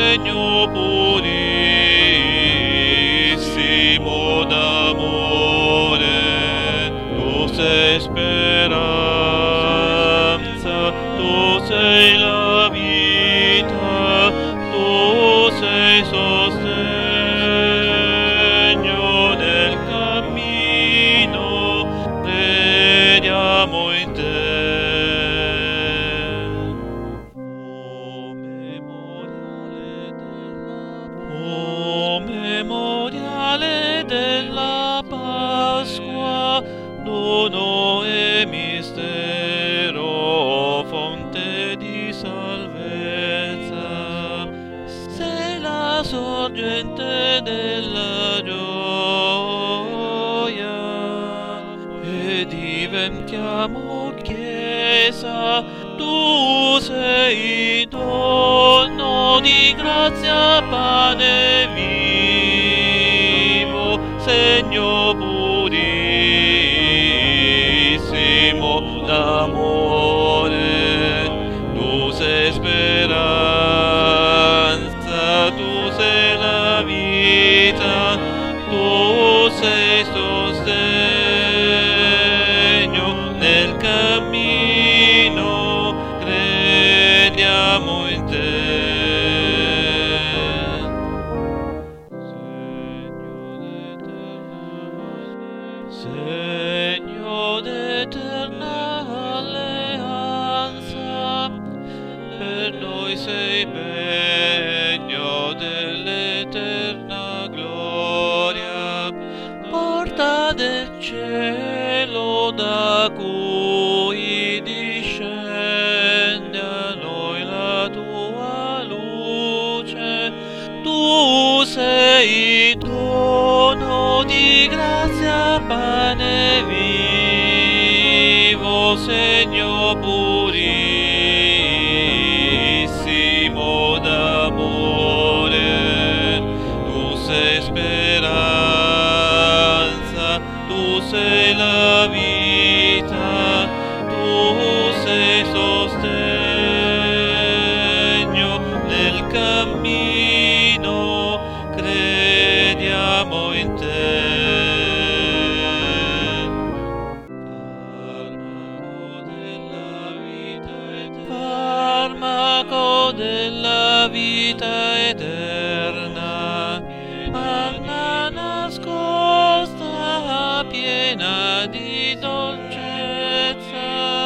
segno purissimo d'amore, tu sei speranza, tu sei la vita, tu sei sostegno nel cammino, crediamo in te. O memoriale della Pasqua, dono e mistero, fonte di salvezza, sei la sorgente della gioia, e diventiamo Chiesa, tu sei dono di grazia, pane vivo, segno purissimo d'amore, tu sei speranza, tu sei la vita, tu sei sostegno nel cammino, crediamo in te. Segno d'eterna alleanza, per noi sei pegno dell'eterna gloria, porta del cielo da cui discende a noi la tua luce, tu sei dono di grazia, pane vivo, segno purissimo d'amore, tu sei speranza, tu sei la vita, tu sei sostegno nel cammino, crediamo in te. Farmaco della vita eterna, manna nascosta, piena di dolcezza,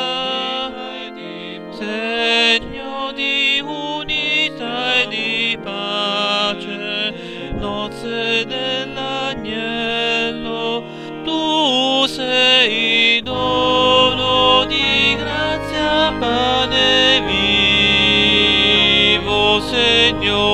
segno di unità e di pace, nozze dell'agnello, tu sei dono di grazia, pane vivo, segno